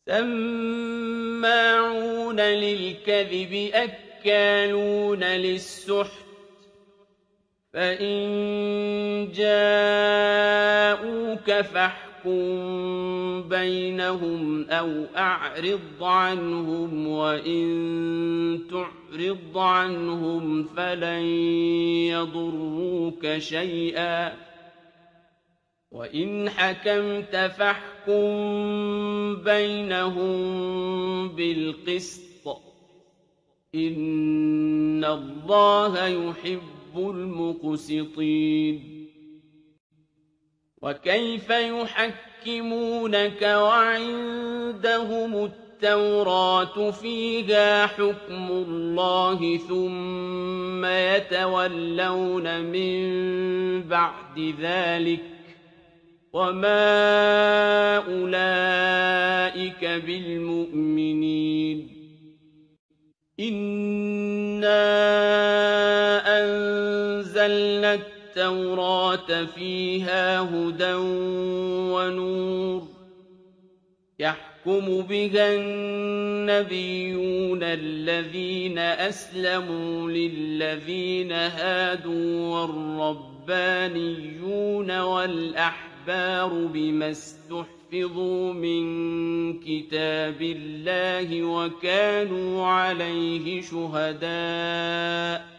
سَمَّاعُونَ لِلْكَذِبِ أَكَّالُونَ لِلسُّحْتِ فَإِن جَاءُوكَ فَاحْكُم بَيْنَهُمْ أَوْ أَعْرِضْ عَنْهُمْ ۖ وَإِن تُعْرِضْ عَنْهُمْ فَلَن يَضُرُّوكَ شَيْئًا ۖ وَإِنْ حَكَمْتَ فَاحْكُم بَيْنَهُم بِالْقِسْطِ ۚ إِنَّ اللَّهَ يُحِبُّ الْمُقْسِطِينَ وَكَيْفَ يُحَكِّمُونَكَ وَعِندَهُمُ التَّوْرَاةُ فِيهَا حُكْمُ اللَّهِ ثُمَّ يَتَوَلَّوْنَ مِن بَعْدِ ذَٰلِكَ ۚ وَمَا أُولَٰئِكَ بِالْمُؤْمِنِينَ إِنَّا أَنزَلْنَا التَّوْرَاةَ فِيهَا هُدًى وَنُورٌ ۚ يَحْكُمُ بِهَا النَّبِيُّونَ الَّذِينَ أَسْلَمُوا لِلَّذِينَ هَادُوا وَالرَّبَّانِيُّونَ وَالْأَحْبَارُ بِمَا اسْتُحْفِظُوا مِن كِتَابِ اللَّهِ وَكَانُوا عَلَيْهِ شُهَدَاءَ ۚ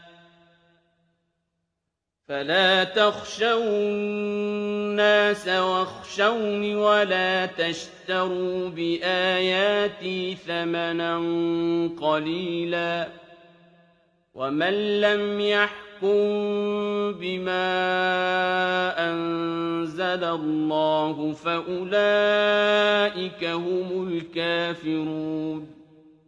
فَلَا تَخْشَوُا النَّاسَ وَاخْشَوْنِ وَلَا تَشْتَرُوا بِآيَاتِي ثَمَنًا قَلِيلًا ۚ وَمَن لَّمْ يَحْكُم بِمَا أَنزَلَ اللَّهُ فَأُولَٰئِكَ هُمُ الْكَافِرُونَ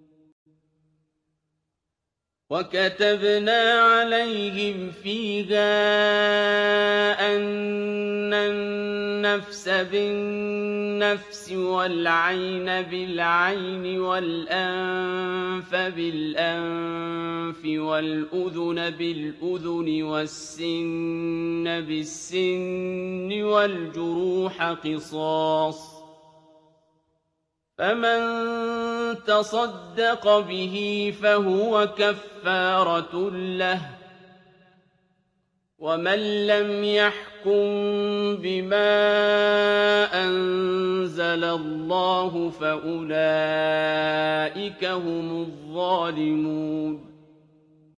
وَكَتَبْنَا عَلَيْهِمْ فِيهَا أَنَّ النَّفْسَ بِالنَّفْسِ وَالْعَيْنَ بِالْعَيْنِ وَالْأَنفَ بِالْأَنفِ وَالْأُذُنَ بِالْأُذُنِ وَالسِّنَّ بِالسِّنِّ وَالْجُرُوحَ قِصَاصٌ ۚ فَمَن تَصَدَّقَ بِهِ فَهُوَ كَفَّارَةٌ لَّهُ ۚ وَمَن لَّمْ يَحْكُم بِمَا أَنزَلَ اللَّهُ فَأُولَٰئِكَ هُمُ الظَّالِمُونَ